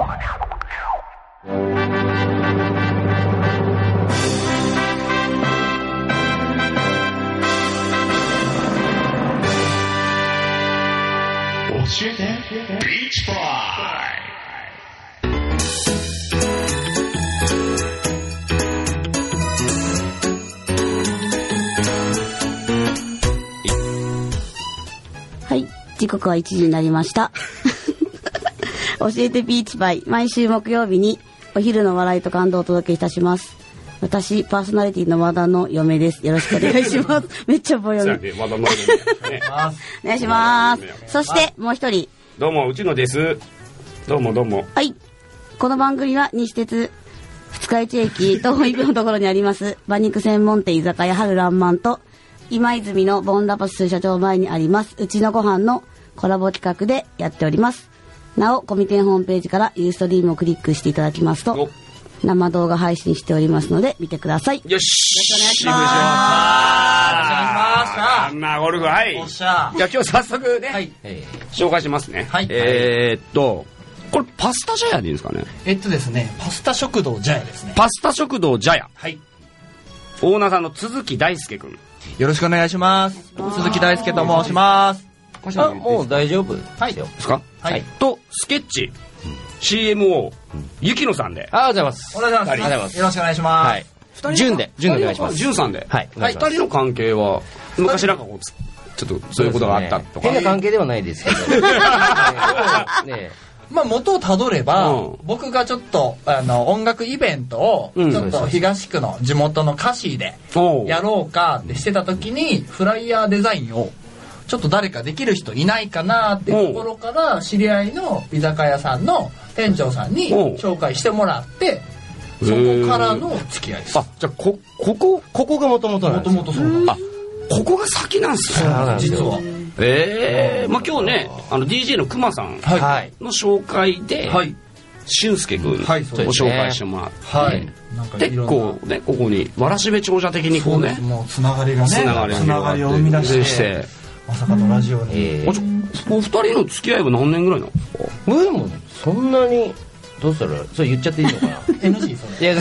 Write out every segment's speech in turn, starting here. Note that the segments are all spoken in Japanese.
はい、時刻は1時になりました。教えてビーチバイ、毎週木曜日にお昼の笑いと感動をお届けいたします。私パーソナリティの和田の嫁です。よろしくお願いします。めっちゃ棒読み。 和田の嫁お願いします。そしてもう一人。 どうも内野です。どうもどうも。 はい。この番組は西鉄二日市駅徒歩1分のところにあります馬肉専門店居酒屋春らんまんと今泉のボンダパス社長前にありますうちのご飯のコラボ企画でやっております。なおコミケンホームページからユーストリームをクリックしていただきますと生動画配信しておりますので見てください。 よし。 よろしくお願いします。 あんなゴルフ、はい。 おっしゃ。 じゃあ今日早速ね、 はい、 紹介しますね。 はい。 これパスタジャヤでいいんですかね。 ですね、パスタ食堂ジャヤですね。 パスタ食堂ジャヤ。 はい。 オーナーさんの鈴木大輔君。 よろしくお願いします。鈴木大輔と申します。 あ、もう大丈夫ですか。 はい。 とスケッチ CMO 雪野さんで。 ありがとうございます。 おはようございます。よろしくお願いします。 はい。順でお願いします。 順さんで。 はい。 二人の関係は昔なんかこうちょっとそういうことがあったとか。 変な関係ではないですけど。ね。 まあ元をたどれば、僕がちょっと音楽イベントをちょっと東区の地元のカシーでやろうかってしてた時にフライヤーデザインをちょっと誰かできる人いないかなってところから知り合いの居酒屋さんの店長さんに紹介してもらってそこからの付き合いです。 あ、じゃあここがもともとなんです。 もともとそうなんです。 ここが先なんですよ。 実は。 まあ今日ねDJ のくまさんの紹介で俊介君を紹介してもらって、 はい。 結構ねここにわらしべ長者的にこうね、 もうつながりがね、つながりを生み出してまさかのラジオに。 お二人の付き合いは何年ぐらいなの？ でもそんなにどうしたらそれ言っちゃっていいのかな ？NG それ。いや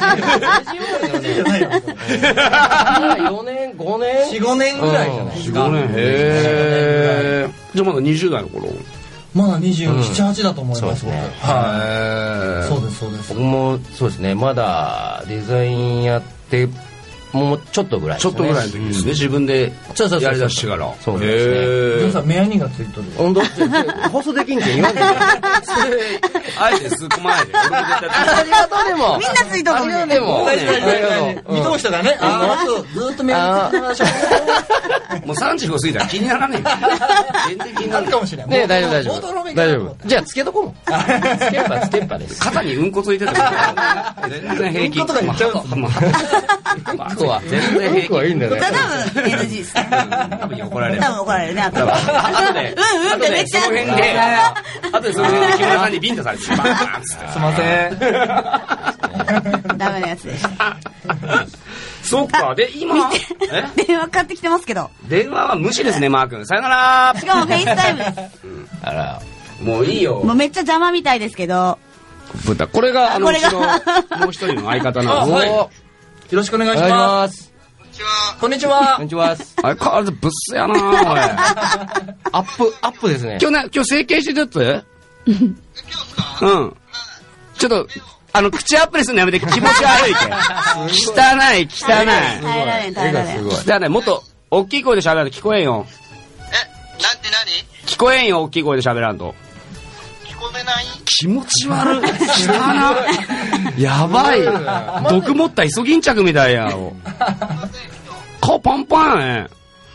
4年5年 4、5年ぐらいじゃないですか。 4、5年。へえ。じゃあまだ20代の頃。 まだ27、8だと思います。 はい。 そうですそうです。 僕もそうですね。まだデザインやってもうちょっとぐらいですね。 ちょっとぐらいの時ですね。自分でやりだしてから。 そうですね。 ジョンさん目やにがついとる。 本当放送できんけん言わんで。 あえてすっ込まないで。 ありがとうでも。 みんなついとるもんね。 でも。 見通したらね。ずっと目やにがついてもう35過ぎたら気にならねえ。全然気になるかもしれない。 ね、大丈夫。じゃあつけとこうも。つけっぱです。 肩にうんこついてても全然平気。 うんことか言っちゃうの。 ここは全然平気はいいんだね。 多分 NG です。 多分怒られる。 多分怒られるね。後で。 後でその辺で、後でその辺で木村さんにビンタされてバーンっつって。 すいません。 ダメなやつでした。 そっか。で今電話かかってきてますけど。 電話は無視ですねマー君。さよなら。 しかもフェイスタイムです。 あらもういいよ。 もうめっちゃ邪魔みたいですけど。 豚これがうちのもう一人の相方なんです。 よろしくお願いします。こんにちは。 こんにちは。 あれ変わらずブスやなおい。 アップですね。 今日整形してるやつ？うん。ちょっと口アップにするのやめて。気持ち悪いけ。汚い。 耐えられん。 汚い。もっと大きい声で喋らんと聞こえんよ。 なんて何？ 聞こえんよ大きい声で喋らんと。 聞こえない？ 気持ち悪い。汚い。やばい。毒持ったイソギンチャクみたいやろ。顔パンパンやね。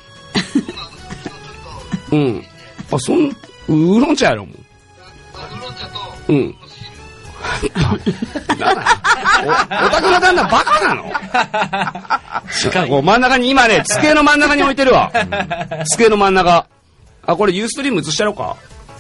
うん。ウーロン茶やろもう。 ウーロン茶と。 うん。お宅の旦那バカなの？真ん中に今ね机の真ん中に置いてるわ。机の真ん中。あこれユーストリーム映してやろうか。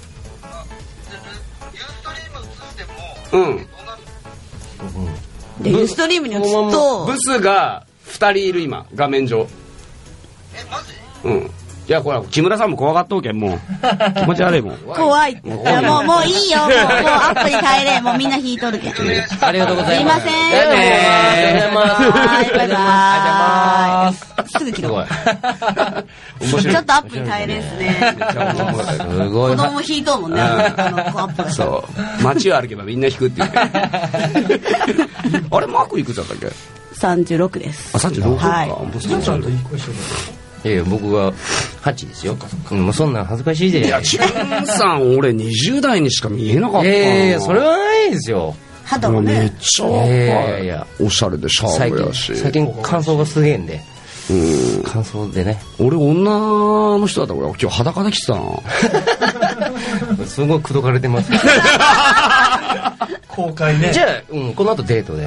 うんでユーストリームに映すとブスが2人いる今画面上。 マジ？ うんいや、これ、木村さんも怖がっとうけん、もう。気持ち悪いもん。 怖い。もういいよ。もうアップに帰れ。もうみんな引いとるけん。 ありがとうございます。 すいません。 ありがとうございます。 バイバーイ。すぐ切ろう。ちょっとアップに耐えれんすね。 すごい。 子供引いとうもんね。アップが。 そう。街を歩けばみんな引くっていう。あれ、マークいくつだったっけ ？36です。 あ、36か。 はい。 ジュンさんと一個一緒いやいや、僕は8ですよ。もうそんなん恥ずかしいで。 いや、ジュンさん、俺20代にしか見えなかったな。 いやそれはないですよ。 肌がめっね。 ちゃ若い。 いやおしゃれでシャープやし。 最近乾燥がすげえんで。乾燥でね。 俺、女の人だったら俺今日裸で来てたな。 すごい口説かれてます。 公開ね。 じゃあ、この後デートで。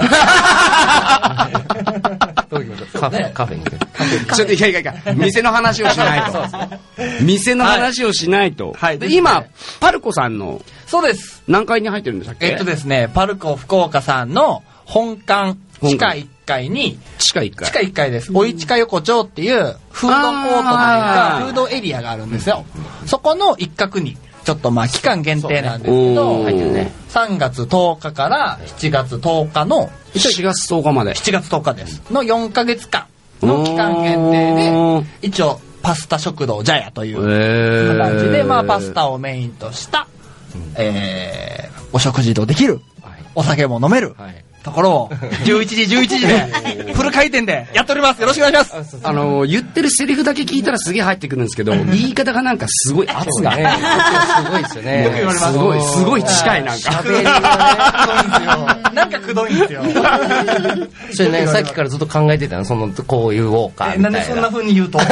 カフェに行く。 ちょっといや店の話をしないと。店の話をしないと。で今、パルコさんのそうです。 何階に入ってるんでしたっけ？ ですね、パルコ福岡さんの本館地下1階に、 地下1階。 地下1階です。おいちか横丁っていうフードコートというか、フードエリアがあるんですよ。そこの一角に、ちょっと期間限定なんですけど、3月10日から7月10日の、 7月10日まで。 7月10日です。の4ヶ月間の期間限定で、一応、パスタ食堂ジャヤという感じで、パスタをメインとした、お食事とできる、お酒も飲める、ところを、11時で、フル回転でやっております。よろしくお願いします。 言ってるセリフだけ聞いたらすげえ入ってくるんですけど、言い方がなんかすごい圧が。 すごいですよね。 よく言われます。 すごい近いなんか。 喋りがね、なんかくどいんですよ。 それね、さっきからずっと考えてたの、こういうウォーカーみたいな。 なんでそんな風に言うと。あ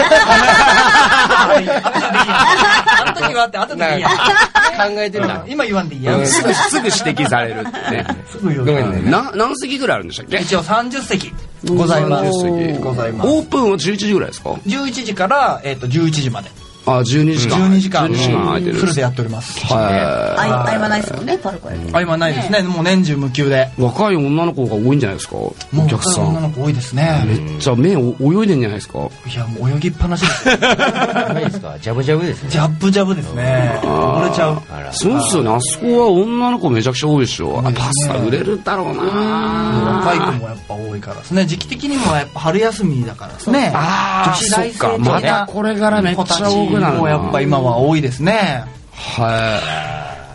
の時はって、後でいいや。 考えてるな。 今言わんでいいや。 すぐ指摘されるってね。 すぐ言う。 ごめんね。 何席ぐらいあるんでしたっけ？ 一応30席ございます。 30席。 ございます。 オープンは11時ぐらいですか ？11時から11時まで。 あ、12時間。 12時間。 12時間空いてる。 フルでやっております。 はい。 合間ないですもんね、パルコやって。 合間ないですね。もう年中無休で。 若い女の子が多いんじゃないですか？お客さん。 女の子多いですね。 めっちゃ目泳いでんじゃないですか？ いや、もう泳ぎっぱなしです。 ないですか？ジャブジャブですね。 ジャブジャブですね。溺れちゃう。 そうっすよね。あそこは女の子めちゃくちゃ多いでしょ。パスタ売れるだろうな。 若い子もやっぱ多いからですね。時期的にもやっぱ春休みだからですね。 ああ、そっか。またこれからめっちゃ多くなるな。 やっぱ今は多いですね。 はい。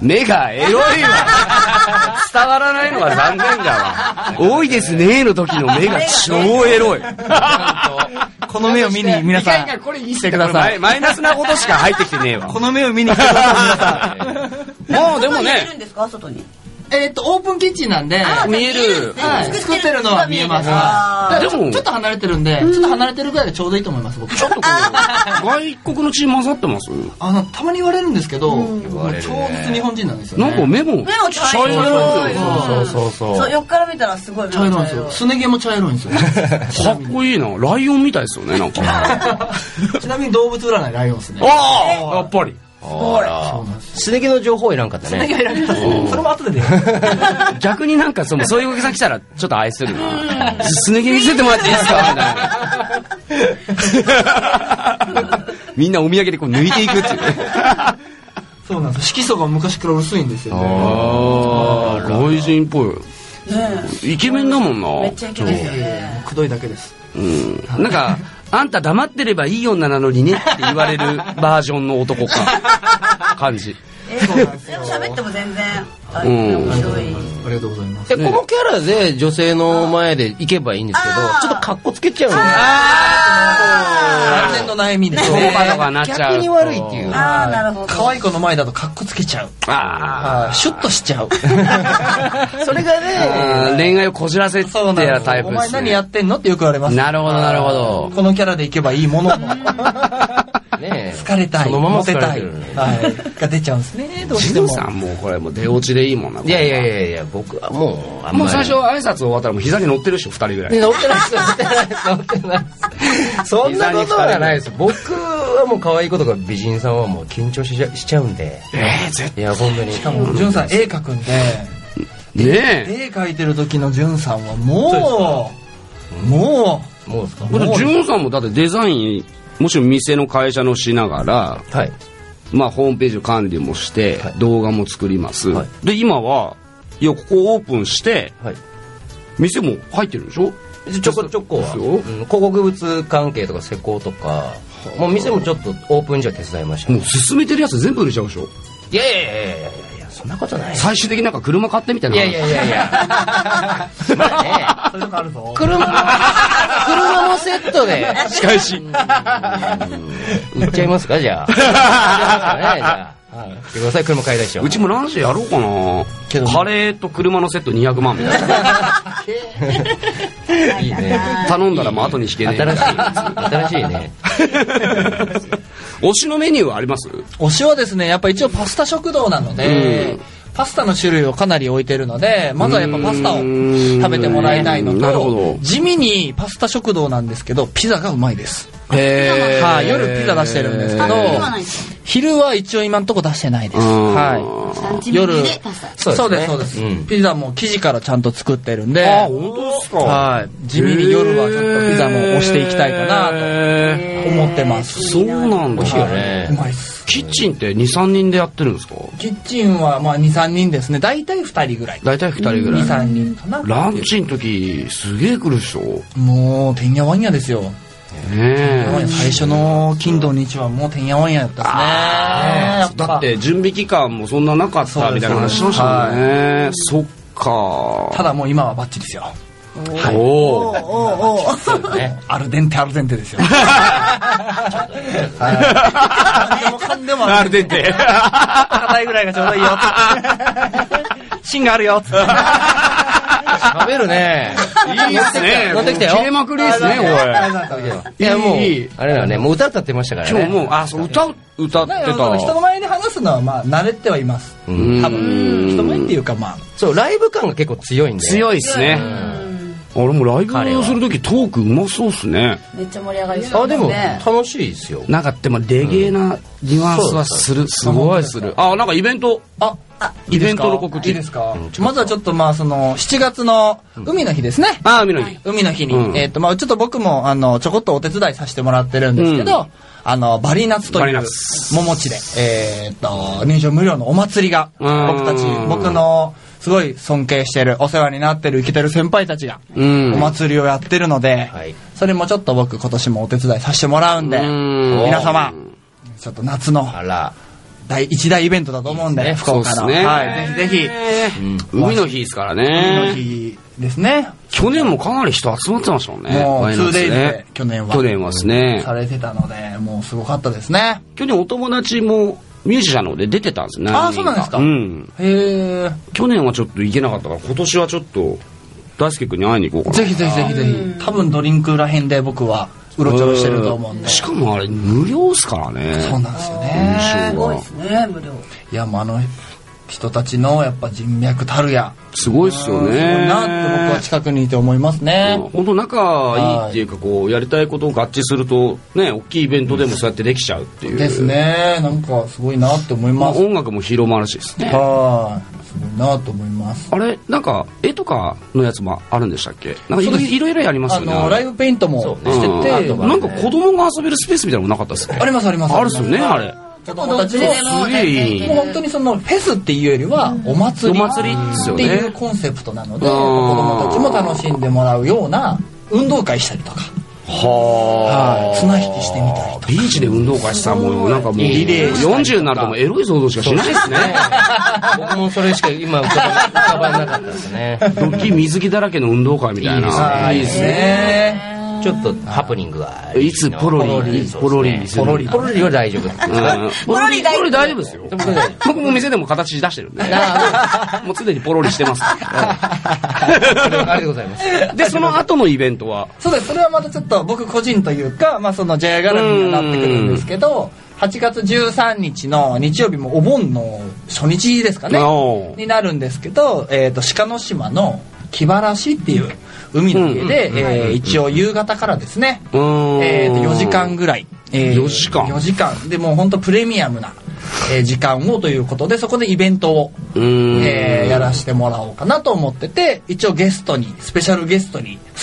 目がエロいわ。伝わらないのは残念だわ。多いですねの時の目が超エロい。 この目を見に皆さんこれしてください。マイナスなことしか入ってきてねえわ。 この目を見に来てください皆さん。 もうでもね。 いるんですか、外に。 オープンキッチンなんで見える。 作ってるのは見えます。でもちょっと離れてるんで、ちょっと離れてるぐらいでちょうどいいと思います僕。ちょっと外国の血混ざってます？ たまに言われるんですけど、超絶日本人なんですよね。 なんか目も茶色い。 そう、横から見たらすごい茶色いんですよ。すね毛も茶色いんですよ。 かっこいいな。ライオンみたいですよね、なんか。 ちなみに動物占いライオンですね。 ああ、やっぱり。 すね毛の情報いらんかったね。 それも後で出る。 逆になんかそういうお客さん来たらちょっと愛するな。すね毛見せてもらっていいですかみたいな。みんなお土産でこう抜いていくっていうね。 そうなんです。色素が昔から薄いんですよね。 ああ、外人っぽい。イケメンだもんな。 めっちゃイケメンですよね。 くどいだけです。 なんか、あんた黙ってればいい女なのにねって言われるバージョンの男か。感じ。 でも喋っても全然面白い。 ありがとうございます。 このキャラで女性の前で行けばいいんですけど、ちょっとカッコつけちゃうの。 男性の悩みですね。 逆に悪いっていう。 ああ、なるほど。 可愛い子の前だとカッコつけちゃう。シュッとしちゃう。 それがね、 恋愛をこじらせてやるタイプですね。 お前何やってんのってよく言われます。 なるほど、なるほど。 このキャラでいけばいいものの。 ね、 疲れたい、モテたい、が出ちゃうんですね。どうしても。 ジムさんもうこれもう出落ちでいいもんな。 いや、僕はもうもう最初挨拶終わったらもう膝に乗ってるでしょ、2人ぐらい。 乗ってないです。そんなことはないです。僕はもう可愛い子とか美人さんはもう緊張しちゃうんで。 絶対。いや、本当に。 しかも、ジュンさん絵描くんで、絵描いてる時のジュンさんはもうですか。 ジュンさんもだってデザインもちろん店の会社のしながら、 はい。 まあホームページの管理もして、 はい、 動画も作ります、 はい、 で今はいやここオープンして、はい、店も入ってるでしょ。 ちょこちょこは、広告物関係とか施工とか、もう店もちょっとオープンじゃ手伝いました、ね、 もう進めてるやつ全部売れちゃうでしょ。 いやそんなことない。 最終的になんか車買ってみたいな。 いやまあね、 そういうとこあるぞ。 車もセットで仕返し売っちゃいますかじゃあ。はい。ください、車買いたいでしょ。 うちもランチやろうかな。カレーと車のセット200万みたいな。 いいね。 頼んだらもう後に引けねえ。 新しいね。 推しのメニューはあります？ 推しはですね、やっぱ一応パスタ食堂なので、パスタの種類をかなり置いてるので、まずはやっぱパスタを食べてもらいたいのと、地味にパスタ食堂なんですけど、ピザがうまいです。はい、夜ピザ出してるんですけど、昼は一応今のとこ出してないです。はい。夜、そうです。ピザも生地からちゃんと作ってるんで、 あ、本当ですか。 はい。地味に夜はちょっとピザも押していきたいかなと思ってます。 そうなんだ。 美味しいよね。うまいっす。 キッチンって2、3人でやってるんですか？ キッチンはまあ2、3人ですね。大体2人ぐらい。 大体2人ぐらい。 2、3人かな。 ランチの時すげえ来るでしょ。 もうてんやわんやですよ。 最初の金土日はもうてんやわんややったですね。 だって準備期間もそんななかったみたいな話しましたもんね。そっか。 ただもう今はバッチリですよ。 おアルデンテですよ。 噛んでもアルデンテ。 硬いぐらいがちょうどいいよ。芯があるよ。 喋るね。 いいっすね。 乗ってきたよ。 切れまくりですね、おい。 いやもうあれだね、もう歌ってましたからね。 今日もうそう歌ってた。 人の前で話すのはまあ慣れてはいます。多分人前っていうかまあそうライブ感が結構強いんで。 強いっすね。俺もライブをするときトークうまそうっすね。 めっちゃ盛り上がりそう。 あでも楽しいですよ。 なんかでもレゲエなニュアンスはする。すごいする。あ、なんかイベント。イベントの告知いいですか。まずはちょっとまあその7月の海の日ですね。 海の日。 海の日にまあちょっと僕もちょこっとお手伝いさせてもらってるんですけど、バリナツという桃地で入場無料のお祭りが僕のすごい尊敬してるお世話になってる生きてる先輩たちがお祭りをやってるので、それもちょっと僕今年もお手伝いさせてもらうんで、皆様ちょっと夏の一大イベントだと思うんで、福岡の、はい、ぜひ海の日ですからね。 海の日ですね。 去年もかなり人集まってましたもんね。 もう 2days で去年はですねされてたので、もうすごかったですね。 去年お友達もミュージシャンので出てたんですね。 あ、そうなんですか。 へえ。去年はちょっと行けなかったから、今年はちょっと大輔君に会いに行こうかな。 ぜひ。多分ドリンクらへんで僕はうろちょろしてると思うんで。 しかもあれ無料っすからね。 そうなんですよね。 すごいですね、無料。 いやもう人たちのやっぱ人脈たるやすごいっすよね。 すごいなって僕は近くにいて思いますね。 本当仲いいっていうか、こうやりたいことを合致するとね、大きいイベントでもそうやってできちゃうっていう。 ですね。なんかすごいなって思います。 音楽も広まるしですね。 はい。すごいなと思います。 あれなんか絵とかのやつもあるんでしたっけ？なんかいろいろやりますよね。 ライブペイントもしてて、 なんか子供が遊べるスペースみたいなのもなかったですか？ あります。 あるっすよね、あれ。 子供たちもすげえいい。本当にそのフェスっていうよりはお祭りっていうコンセプトなので、子供たちも楽しんでもらうような運動会したりとか。綱引きしてみたりとか。 ビーチで運動会したらもうなんかもう40になるともうエロい想像しかしないですね。 僕もそれしか今浮かばなかったですね。 ドッキ水着だらけの運動会みたいな。 いいですね。 ちょっとハプニングがいつポロリは大丈夫。 ポロリ大丈夫ですよ。僕も店でも形出してるんで。もうすでにポロリしてます。 ありがとうございます。 でその後のイベントは、 そうです。それはまたちょっと僕個人というか、まあその J 絡みにはなってくるんですけど、8月13日の日曜日もお盆の初日ですかねになるんですけど、鹿の島の気晴らしっていう海の家で一応夕方からですね、4時間ぐらい、4時間でもう本当プレミアムな時間をということで、そこでイベントをやらせてもらおうかなと思ってて、一応スペシャルゲストにス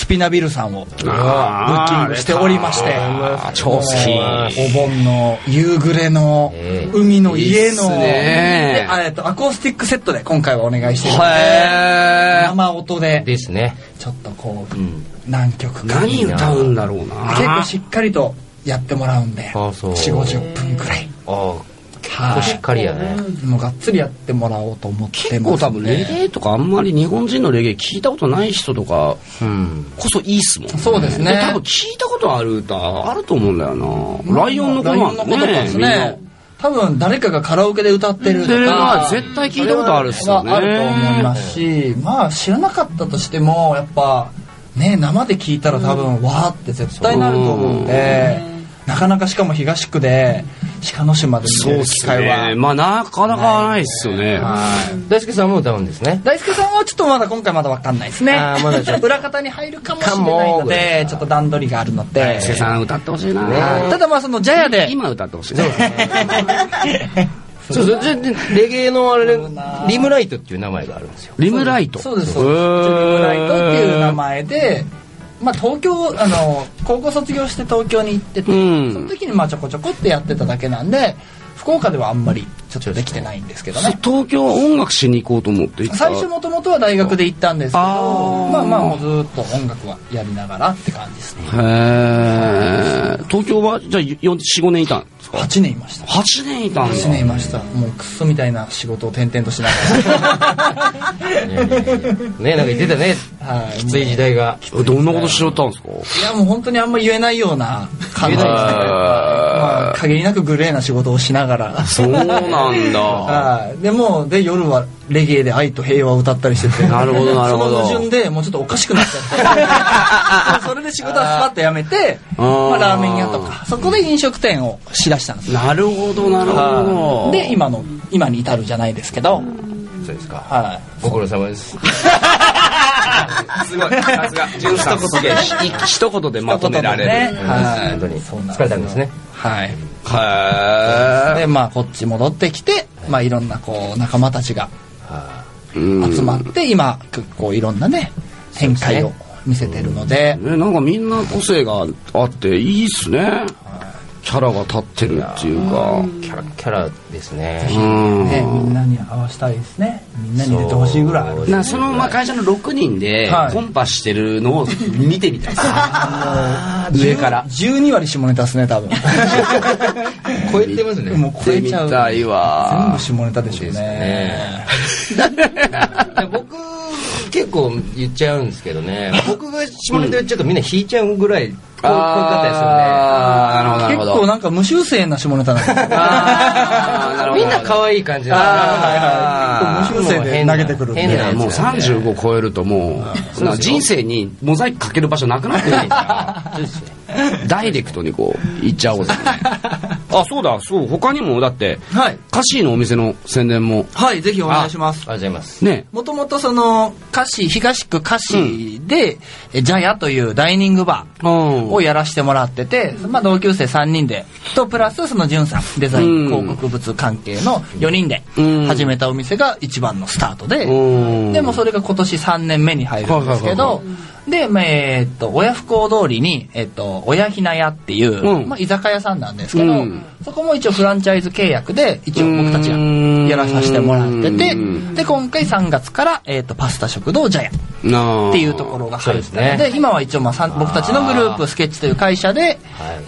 スピナビルさんをブッキングしておりまして、 超好き。 お盆の夕暮れの海の家のでアコースティックセットで今回はお願いしてるので、生音でですね。 ちょっとこう何曲か何歌うんだろうな。 結構しっかりとやってもらうんで、 4、 50分くらい。 結構しっかりやね。 もうがっつりやってもらおうと思ってます、ね。 結構多分レゲエとかあんまり日本人のレゲエ聞いたことない人とかこそいいっすもんね。 そうですね。 多分聞いたことある歌あると思うんだよな。ライオンの子なんだね。 ですね。多分誰かがカラオケで歌ってるとか絶対聞いたことあるっすよね。 あると思いますし、まあ知らなかったとしてもやっぱね生で聞いたら多分わーって絶対なると思うんで、なかなかしかも東区で鹿の島で見れる機会は、 まあなかなかないっすよね。 大輔さんも歌うんですね。 大輔さんはちょっとまだ今回まだ分かんないですね。まだちょっと裏方に入るかもしれないのでちょっと段取りがあるので、 大輔さん歌ってほしいな。 ただまあそのジャヤで今歌ってほしいね。 そうレゲエのあれリムライトっていう名前があるんですよ。 リムライト。 そうです。リムライトっていう名前で、まあ東京高校卒業して東京に行ってて、その時にまあちょこちょこってやってただけなんで、福岡ではあんまりちょっとできてないんですけどね。 東京は音楽しに行こうと思って行った。 最初もともとは大学で行ったんですけど、まあもうずっと音楽はやりながらって感じですね。 東京はじゃあ4、5年いたんですか ？8年いました。 8年いたんだ。 8年いました。もうクソみたいな仕事を転々としながら。 ね、なんか言ってたね。きつい時代が。 どんなことしよったんですか？ いやもう本当にあんま言えないような感じですね。まあ限りなくグレーな仕事をしながら。 そうなんだ。 でも夜はレゲエで愛と平和を歌ったりしてて。 なるほどなるほど。 その矛盾でもうちょっとおかしくなっちゃって。それで仕事はスパッとやめて、まあラーメン屋とかそこで飲食店をしだしたんです。 なるほどなるほど。 で今に至るじゃないですけど。 そうですか。 はい。 ご苦労様です。 すごい。さすが。一言でまとめられる。 本当に疲れたんですね。 はい。でまあこっち戻ってきて、まあいろんなこう仲間たちが集まって今こういろんなね展開を見せてるので、 なんかみんな個性があっていいっすね。キャラが立ってるっていうか、 キャラですね。 みんなに合わせたいですね。みんなに入れてほしいぐらい。 その会社の6人でコンパしてるのを見てみたいです。上から 12割下ネタですね多分。 超えてますね。 もう超えちゃう。 見たいわ。 全部下ネタでしょうね。 僕結構言っちゃうんですけどね。僕が下ネタ言っちゃうとみんな引いちゃうぐらい。こういう方ですよね。 なるほど。 結構なんか無修正な下ネタなんですよ。 みんな可愛い感じなんです。無修正で投げてくるんで。 もう35超えるともう人生にモザイクかける場所なくなってないからダイレクトにこういっちゃおうぜ。そうだそう他にもだってカシーのお店の宣伝もはいぜひお願いします。 ありがとうございます。 ね。 もともとその東区カシーでジャヤというダイニングバーをやらせてもらってて、まあ同級生3人でとプラスそのジュンさんデザイン広告物関係の4人で始めたお店が一番のスタートで、でもそれが今年3年目に入るんですけど、で親不孝通りに親ひな屋っていうまあ居酒屋さんなんですけど、そこも一応フランチャイズ契約で一応僕たちがやらさせてもらってて、で今回3月からパスタ食堂ジャヤっていうところが入ってので、今は一応まあ僕たちのグループスケッチという会社で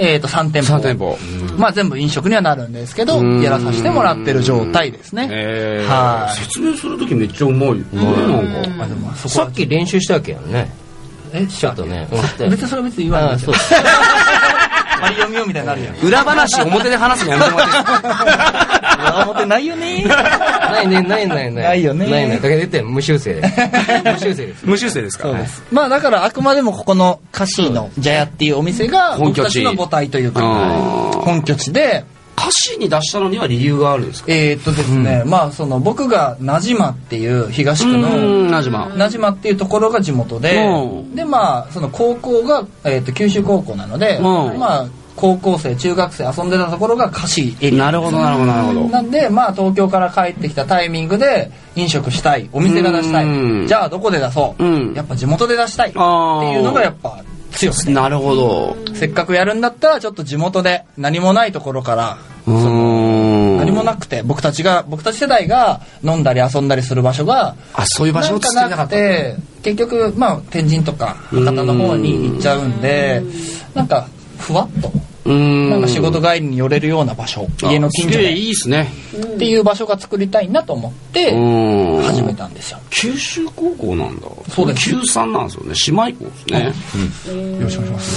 3店舗まあ全部飲食にはなるんですけどやらさせてもらってる状態ですね。 説明する時めっちゃうまい。なんかさっき練習したわけやんね。ちょっとね。 別にそれは別に言わない。マリオミオみたいになるやん。 裏話表で話すのやめてもらっていいですか？ 裏表ないよね。 ないねないないよね。 ないかけてて無修正。無修正です。 無修正ですか？ そうです。まあだからあくまでもここのカシーのジャヤっていうお店が僕たちの母体というか本拠地で。 歌詞に出したのには理由があるんですか？ ですね、まあその僕が名島っていう東区の名島っていうところが地元で、でまあその高校が九州高校なので、まあ高校生中学生遊んでたところが貸しエリア。 なるほどなるほどなるほど。 なんでまあ東京から帰ってきたタイミングで飲食したい、お店が出したい、じゃあどこで出そう、やっぱ地元で出したいっていうのがやっぱ強くて、 なるほど。 せっかくやるんだったらちょっと地元で何もないところから何もなくて僕たち世代が飲んだり遊んだりする場所がそういう場所を作りたかった。 結局まあ天神とか博多の方に行っちゃうんで、なんかふわっとなんか仕事帰りに寄れるような場所、家の近所でいいですねっていう場所が作りたいなと思って始めたんですよ。 九州高校なんだ。 そうです。 九3なんですよね。姉妹校ですね。 よろしくお願いします。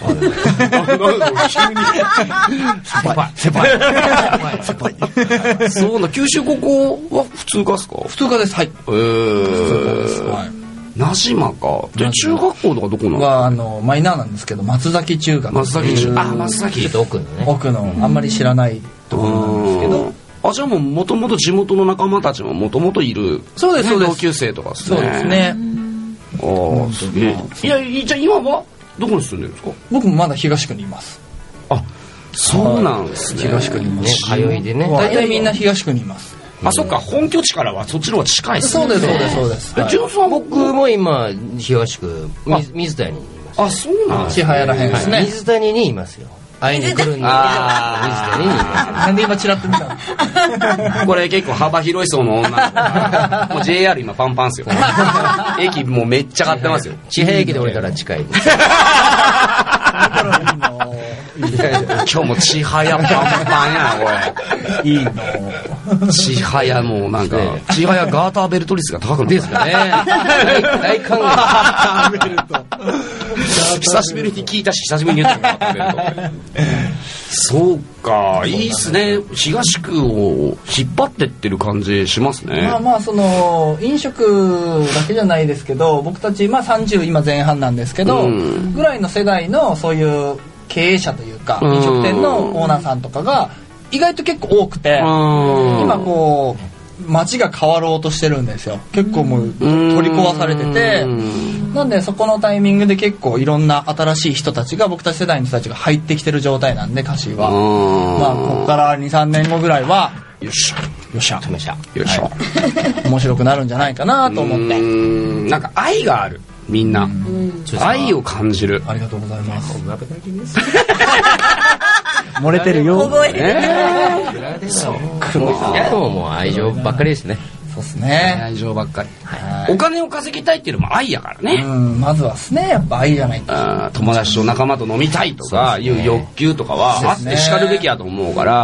先輩。そうな、九州高校は普通科ですか？ 普通科です。はい。普通科です。はい。 名島か。で、中学校とかどこなの？ はマイナーなんですけど、松崎中学。 松崎中学。松崎って奥のね。 奥のあんまり知らないところなんですけど。 じゃあもともと地元の仲間たちももともといる。 そうですそうです。 同級生とかですね。 そうですね。 すげえ。じゃあ今はどこに住んでるんですか？ 僕もまだ東区にいます。 そうなんですね。 東区にいます。 通いでね。 大体みんな東区にいます。 そっか、本拠地からはそっちの方が近いですね。 そうですジュンさん僕も今東区水谷にいます。 そうなんですね。 千早らへんですね。 水谷にいますよ。会いに来るんで水谷にいます。 なんで今チラッと見たの？これ結構幅広い層の女の子。もう JR 今パンパンですよ。駅もうめっちゃ買ってますよ。 千早駅で降りたら近い。 今日も千早パンパンやなこれ。いいの。千早もうなんか千早ガーターベルト率が高くなってですね。 大歓迎。 久しぶりに聞いたし久しぶりに言ったガーターベルト。そうか、いいっすね。東区を引っ張ってってる感じしますね。 まあその飲食だけじゃないですけど、僕たち30今前半なんですけど、ぐらいの世代のそういう経営者というか飲食店のオーナーさんとかが意外と結構多くて、今こう街が変わろうとしてるんですよ。結構もう取り壊されてて、なんでそこのタイミングで結構いろんな新しい人たちが、僕たち世代の人たちが入ってきてる状態なんで、歌詞はここから 2,3 年後ぐらいはよっしゃ面白くなるんじゃないかなと思って。 なんか愛がある、みんな愛を感じる。 ありがとうございます。 漏れてるよ。 いやでももう愛情ばっかりですね。 そうですね。 愛情ばっかり。お金を稼ぎたいっていうのも愛やからね。 まずはですね、やっぱ愛じゃないと。 友達と仲間と飲みたいとかいう欲求とかはあってしかるべきやと思うから、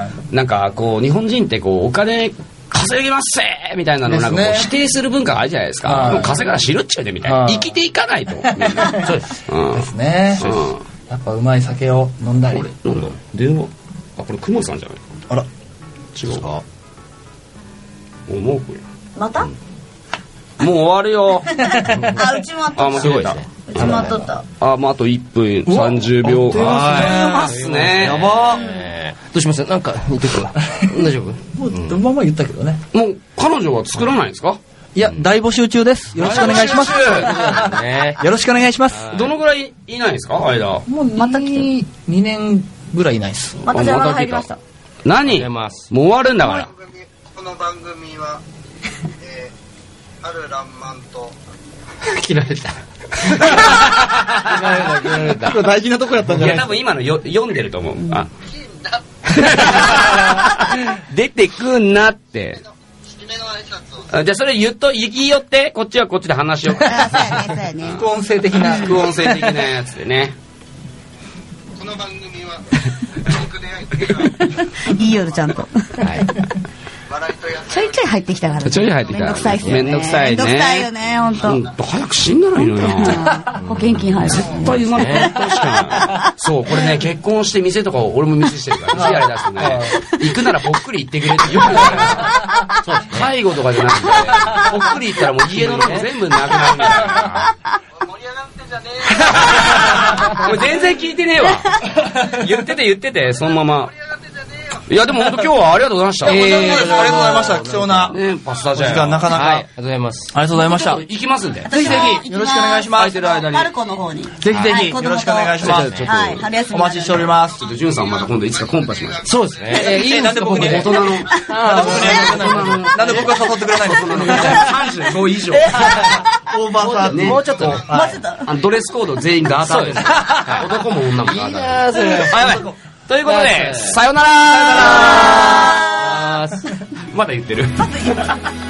なんかこう日本人ってこうお金稼ぎますせみたいなのをなんかこう否定する文化があるじゃないですか。もう稼ぐから知るっちゅうでみたいな。生きていかないと。 そうですね。やっぱうまい酒を飲んだり。 なんだ電話。これクモさんじゃない？ あら違うか。思うこれ。 また？ もう終わるよ。 うちもあった。 もうすごいですね。 うちもあっとった。 もうあと1分30秒。ますね。 やば。どうします？なんか言ってくる。大丈夫？ もうどのまま言ったけどね。 もう彼女は作らないんですか？ いや、大募集中です。よろしくお願いします。よろしくお願いします。 どのぐらいいないんですか？間。 もうまた2年ぐらいいないです。 また電話入りました。 何？もう終わるんだから。 この番組は、春らんまんと切られた。 これ大事なとこやったんじゃない？ いや多分今の読んでると思う。出てくんなって。じゃあそれ言いよって、こっちはこっちで話しよう。 そうやね。 副音声的なやつでね。 この番組は僕でやいい夜ちゃんと。ちょいちょい入ってきたからね。 ちょい入ってきた。 めんどくさいっすよね。 めんどくさいよね、ほんと。早く死んだらいいのよ。 保険金入る。 絶対うまくやってほしくない。そう、これね、結婚して店とかを俺も店してるから、店やりだすとね、行くならぽっくり行ってくれってよく言われる。そう、介護とかじゃなくて、ぽっくり行ったらもう家のローン全部なくなるみたいな。 盛り上がってんじゃねえよ。 もう全然聞いてねえわ。言ってて、そのまま。 盛り上がってんじゃねえよ。 いや、でも本当今日はありがとうございました。 ありがとうございました。貴重な。 ね、パスタじゃん。 時間なかなか。 ありがとうございます。 ありがとうございました。 行きますんで。 ぜひぜひ、よろしくお願いします。 空いてる間に。パルコの方に。 ぜひぜひ、よろしくお願いします。 はい、春休み。 お待ちしております。 ちょっと、ジュンさんまた今度いつかコンパしましょう。 そうですね。いいなんで僕に大人の。 なんで僕が誘ってくれないの 35以上。 オーバーサー。 もうちょっと。 ドレスコード全員ガーターです。男も女もガーター。いいなそれ。やばい。ということで、さよなら。まだ言ってる。